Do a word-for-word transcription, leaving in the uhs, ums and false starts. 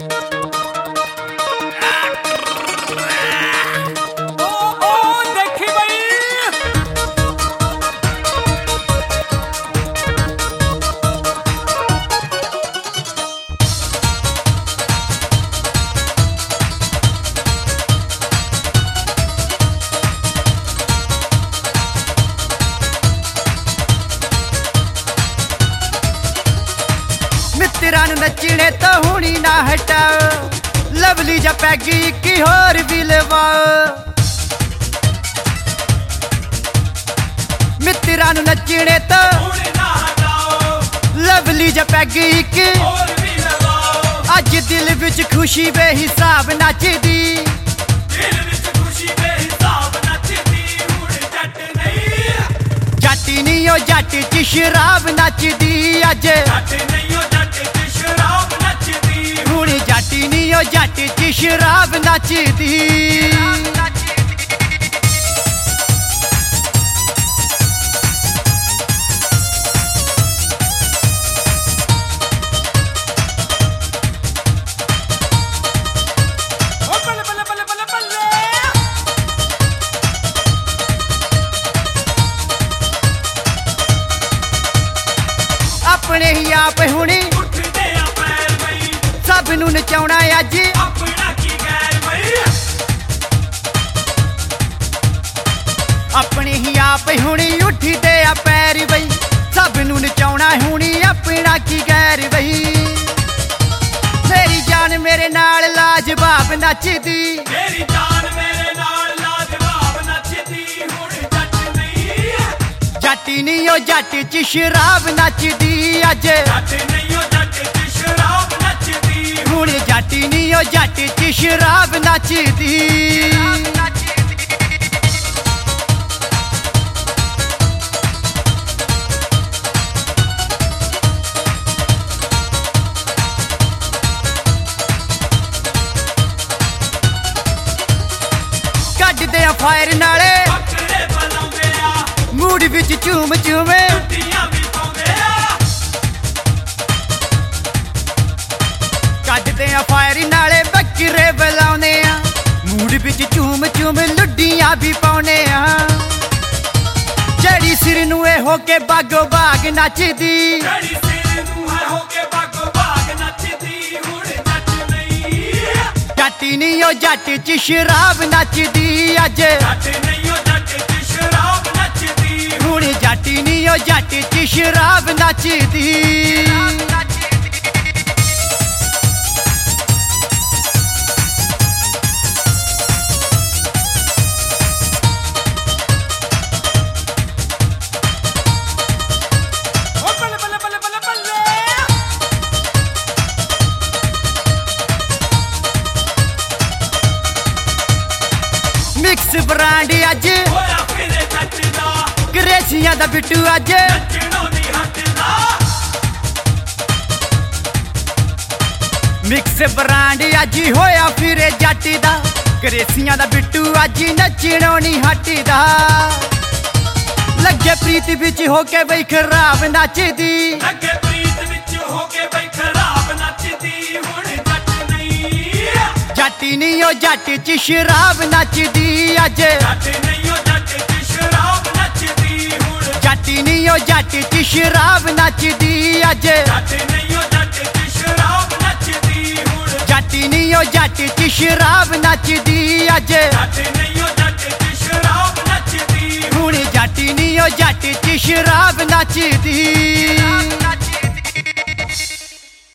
मित्तरां नूं नच्चणे तो हुणी ना हटाओ, लवली जा पैगी की होर भी लवाओ। मित्तरां नूं नच्चणे तो हुणी ना हटाओ, लवली जा पैगी की होर भी लवाओ। अज दिल विच खुशी बेहिसाब नचदी, दिल विच खुशी बेहिसाब नचदी। हुण जट नहीं जट नहीं ओ जट च शराब नचदी। अज जट नहीं ओ जट च शराब नचदी। हुण जट नहीं ओ जट च शराब नचदी। अपने ही आप हुणी उठदे आ पैर बई, सब नूं नचाउणा अज अपना की गैर बई। अपने ही आप हुणी उठदे आ पैर बई, सब नूं नचाउणा हुणी अपना की गैर बई। मेरी जान मेरे नाल लाजवाब नचदी, मेरी जान मेरे नाल लाजवाब नचदी। हुण जट नहीं जट नहीं ओ जट च शराब नचदी। अज जट नहीं ओ जट च शराब नचदी। हुण जट नहीं ओ जट च शराब नचदी। कड्डदे आ फायर नाले मूड विच झूम झूमे, कड्डदे आ फायर नाले बकरे बलाउने आ, मूड विच झूम झूम लुड्डियां भी पाउने आ। जड़ी सिर नूं ए होके बागो बाग नचदी, जड़ी सिर नूं ए होके बागो बाग नचदी। हुण जट नहीं जट नहीं ओ जट च शराब नचदी। अज जट नहीं ओ जट च शराब नचदी। हुण जट नहीं ओ जट च शराब नचदी। मिक्स ब्रांड अज होया फिरे नचदा, ग्रेसियां दा बिट्टू अज नचणों नहीं हटदा। मिक्स ब्रांड अज होया फिरे जट दा, ग्रेसियां दा बिट्टू अज नचणों नहीं हटदा। लगे प्रीत विच होके बई खराब नचदी, लगे प्रीत विच होके बई खराब नचदी। हुण जट नहीं जट नहीं ओ जट च शराब नचदी। अज जट नहीं ओ जट च शराब नचदी। हुण जट नहीं ओ जट च शराब नचदी। अज जट नहीं ओ जट च शराब नचदी। हुण जट नहीं ओ जट च शराब नचदी। अज जट नहीं ओ जट च शराब नचदी। हुण जट नहीं ओ जट च शराब नचदी।